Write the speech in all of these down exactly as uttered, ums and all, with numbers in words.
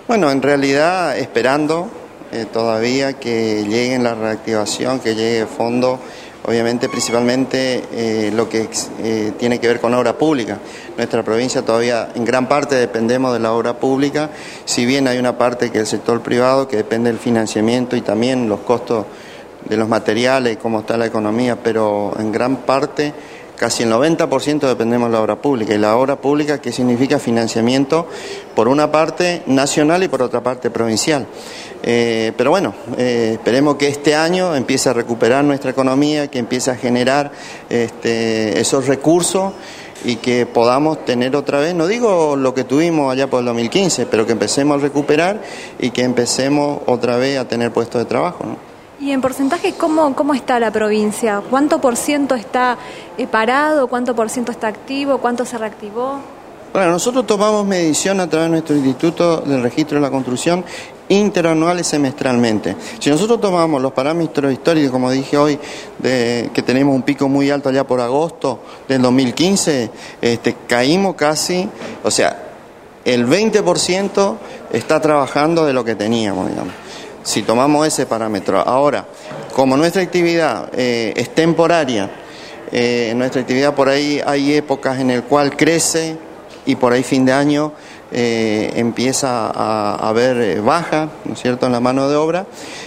Bueno, en realidad esperando eh, todavía que llegue la reactivación, que llegue fondo, obviamente principalmente eh, lo que eh, tiene que ver con obra pública. Nuestra provincia todavía en gran parte dependemos de la obra pública, si bien hay una parte que es el sector privado que depende del financiamiento y también los costos de los materiales y cómo está la economía, pero en gran parte, casi el noventa por ciento dependemos de la obra pública. Y la obra pública, ¿qué significa? Financiamiento, por una parte nacional y por otra parte provincial. Eh, pero bueno, eh, esperemos que este año empiece a recuperar nuestra economía, que empiece a generar este, esos recursos y que podamos tener otra vez, no digo lo que tuvimos allá por el dos mil quince, pero que empecemos a recuperar y que empecemos otra vez a tener puestos de trabajo, ¿no? Y en porcentaje, ¿cómo, cómo está la provincia? ¿Cuánto por ciento está eh, parado? ¿Cuánto por ciento está activo? ¿Cuánto se reactivó? Bueno, nosotros tomamos medición a través de nuestro Instituto del Registro de la Construcción interanual y semestralmente. Si nosotros tomamos los parámetros históricos, como dije hoy, de que tenemos un pico muy alto allá por agosto del dos mil quince, este, caímos casi, o sea, el veinte por ciento está trabajando de lo que teníamos, digamos. Si tomamos ese parámetro. Ahora, como nuestra actividad eh, es temporaria, eh, nuestra actividad por ahí hay épocas en el cual crece y por ahí fin de año eh, empieza a, a haber baja, ¿no es cierto?, en la mano de obra.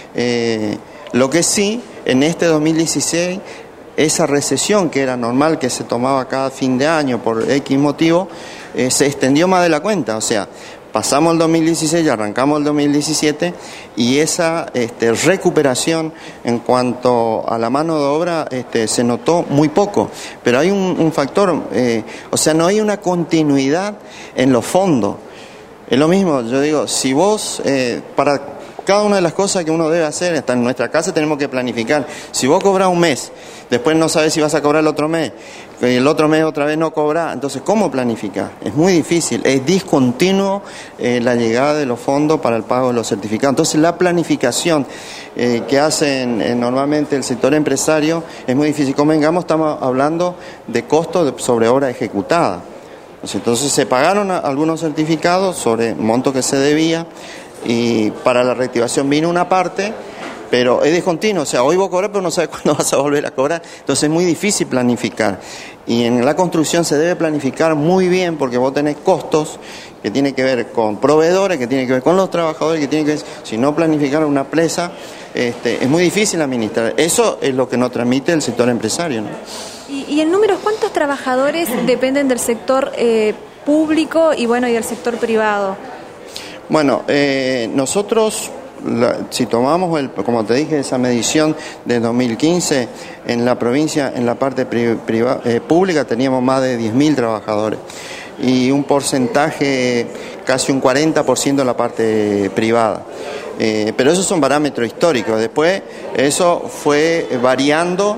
Eh, lo que sí, en este dos mil dieciséis, esa recesión que era normal, que se tomaba cada fin de año por X motivo, eh, se extendió más de la cuenta, o sea, pasamos el dos mil dieciséis y arrancamos el dos mil diecisiete y esa este, recuperación en cuanto a la mano de obra este, se notó muy poco. Pero hay un, un factor, eh, o sea, no hay una continuidad en los fondos. Es lo mismo, yo digo, si vos, eh, para cada una de las cosas que uno debe hacer, hasta en nuestra casa tenemos que planificar. Si vos cobras un mes, después no sabes si vas a cobrar el otro mes, y el otro mes otra vez no cobrar, entonces ¿cómo planificar? Es muy difícil, es discontinuo eh, la llegada de los fondos para el pago de los certificados. Entonces la planificación eh, que hacen eh, normalmente el sector empresario es muy difícil. Convengamos, estamos hablando de costos de, sobre obra ejecutada. Entonces se pagaron algunos certificados sobre monto que se debía, y para la reactivación vino una parte, pero es discontinuo, o sea, hoy vos cobrar pero no sabes cuándo vas a volver a cobrar, entonces es muy difícil planificar. Y en la construcción se debe planificar muy bien porque vos tenés costos que tienen que ver con proveedores, que tienen que ver con los trabajadores, que tienen que ver, si no planificar una presa, este, es muy difícil administrar. Eso es lo que nos transmite el sector empresario, ¿no? Y, y en números, ¿cuántos trabajadores dependen del sector eh, público y bueno y del sector privado? Bueno, eh, nosotros, la, si tomamos, el, como te dije, esa medición de dos mil quince, en la provincia, en la parte pri, priva, eh, pública, teníamos más de diez mil trabajadores y un porcentaje, casi un cuarenta por ciento en la parte privada. Eh, pero esos son parámetros históricos. Después, eso fue variando,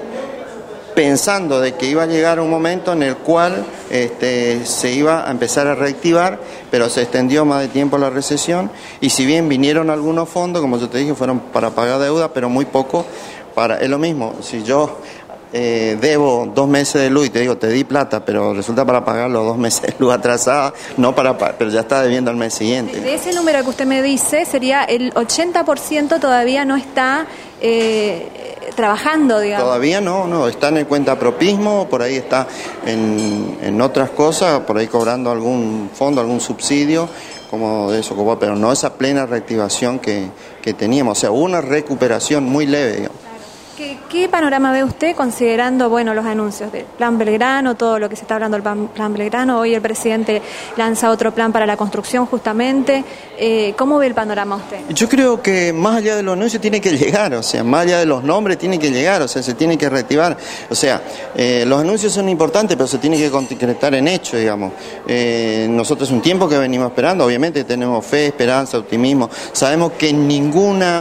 pensando de que iba a llegar un momento en el cual este, se iba a empezar a reactivar, pero se extendió más de tiempo la recesión, y si bien vinieron algunos fondos, como yo te dije, fueron para pagar deuda, pero muy poco para, es lo mismo, si yo eh, debo dos meses de luz y te digo, te di plata, pero resulta para pagar los dos meses de luz atrasada, no para, pero ya está debiendo al mes siguiente. De ese número que usted me dice, sería el ochenta por ciento todavía no está eh, trabajando, digamos. Todavía no, no, está en el cuentapropismo, por ahí está en, en otras cosas, por ahí cobrando algún fondo, algún subsidio, como de eso, pero no esa plena reactivación que, que teníamos, o sea, hubo una recuperación muy leve, digamos. ¿Qué, ¿Qué panorama ve usted considerando, bueno, los anuncios del Plan Belgrano, todo lo que se está hablando del Plan, plan Belgrano? Hoy el presidente lanza otro plan para la construcción justamente. Eh, ¿Cómo ve el panorama usted? Yo creo que más allá de los anuncios tiene que llegar, o sea, más allá de los nombres tiene que llegar, o sea, se tiene que reactivar. O sea, eh, los anuncios son importantes, pero se tiene que concretar en hecho, digamos. Eh, nosotros un tiempo que venimos esperando, obviamente tenemos fe, esperanza, optimismo. Sabemos que ninguna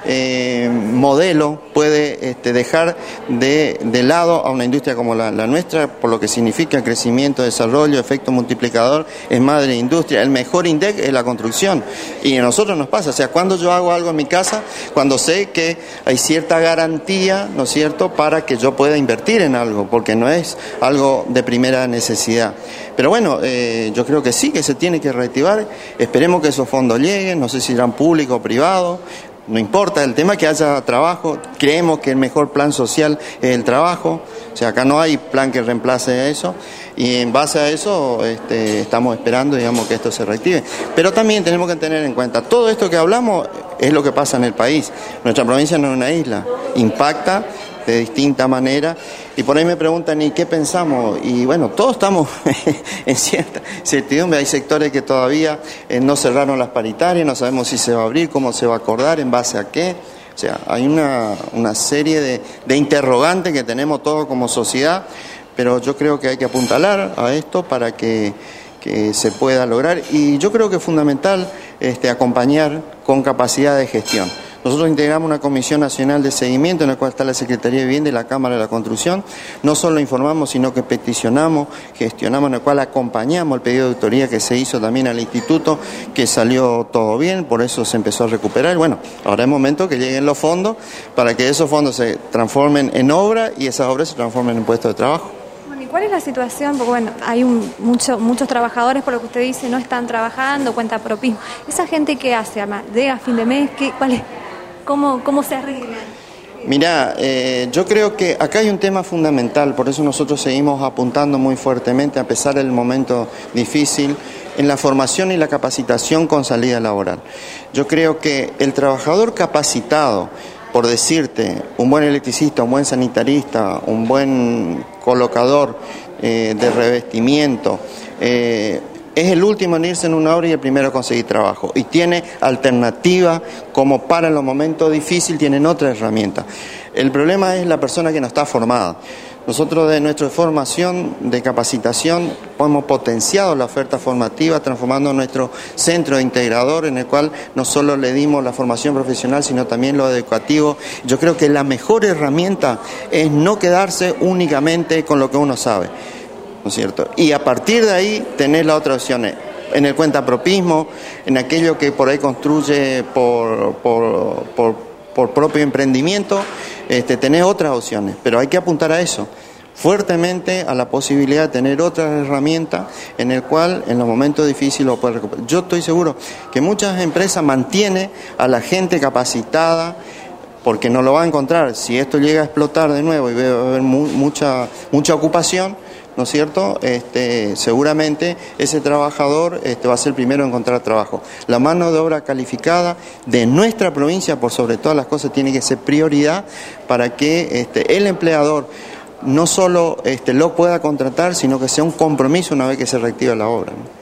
eh, modelo puede este, dejar de, de lado a una industria como la, la nuestra, por lo que significa crecimiento, desarrollo, efecto multiplicador, es madre industria. El mejor INDEC es la construcción, y a nosotros nos pasa, o sea, cuando yo hago algo en mi casa, cuando sé que hay cierta garantía, ¿no es cierto?, para que yo pueda invertir en algo, porque no es algo de primera necesidad. Pero bueno, eh, yo creo que sí, que se tiene que reactivar, esperemos que esos fondos lleguen, no sé si irán público o privado, no importa, el tema es que haya trabajo, creemos que el mejor plan social es el trabajo, o sea, acá no hay plan que reemplace eso, y en base a eso este, estamos esperando, digamos, que esto se reactive. Pero también tenemos que tener en cuenta, todo esto que hablamos es lo que pasa en el país, nuestra provincia no es una isla, impacta de distinta manera, y por ahí me preguntan, ¿y qué pensamos? Y bueno, todos estamos en cierta incertidumbre, hay sectores que todavía eh, no cerraron las paritarias, no sabemos si se va a abrir, cómo se va a acordar, en base a qué, o sea, hay una, una serie de, de interrogantes que tenemos todos como sociedad, pero yo creo que hay que apuntalar a esto para que, que se pueda lograr, y yo creo que es fundamental este, acompañar con capacidad de gestión. Nosotros integramos una Comisión Nacional de Seguimiento en la cual está la Secretaría de Vivienda y la Cámara de la Construcción. No solo informamos, sino que peticionamos, gestionamos, en la cual acompañamos el pedido de autoría que se hizo también al Instituto, que salió todo bien, por eso se empezó a recuperar. Bueno, ahora es momento que lleguen los fondos para que esos fondos se transformen en obra y esas obras se transformen en puestos de trabajo. ¿Cuál es la situación? Porque bueno, hay un, mucho, muchos trabajadores, por lo que usted dice, no están trabajando, cuenta propismo. ¿Esa gente qué hace? Además, ¿llega a fin de mes? ¿Qué, cuál es? ¿Cómo, cómo se arregla? Mirá, eh, yo creo que acá hay un tema fundamental, por eso nosotros seguimos apuntando muy fuertemente, a pesar del momento difícil, en la formación y la capacitación con salida laboral. Yo creo que el trabajador capacitado, por decirte, un buen electricista, un buen sanitarista, un buen colocador eh, de revestimiento, eh, es el último en irse en una obra y el primero a conseguir trabajo. Y tiene alternativa, como para los momentos difíciles tienen otra herramienta. El problema es la persona que no está formada. Nosotros de nuestra formación, de capacitación, hemos potenciado la oferta formativa, transformando nuestro centro integrador, en el cual no solo le dimos la formación profesional, sino también lo educativo. Yo creo que la mejor herramienta es no quedarse únicamente con lo que uno sabe, ¿no es cierto? Y a partir de ahí tener las otras opciones, en el cuentapropismo, en aquello que por ahí construye por, por, por, por propio emprendimiento, este, tener otras opciones, pero hay que apuntar a eso, fuertemente a la posibilidad de tener otras herramientas en el cual en los momentos difíciles lo puede recuperar. Yo estoy seguro que muchas empresas mantienen a la gente capacitada, porque no lo va a encontrar. Si esto llega a explotar de nuevo y va a haber mu mucha, mucha ocupación, ¿no es cierto? Este, seguramente ese trabajador este, va a ser el primero en encontrar trabajo. La mano de obra calificada de nuestra provincia, por sobre todas las cosas, tiene que ser prioridad para que este, el empleador no solo este, lo pueda contratar, sino que sea un compromiso una vez que se reactiva la obra, ¿no?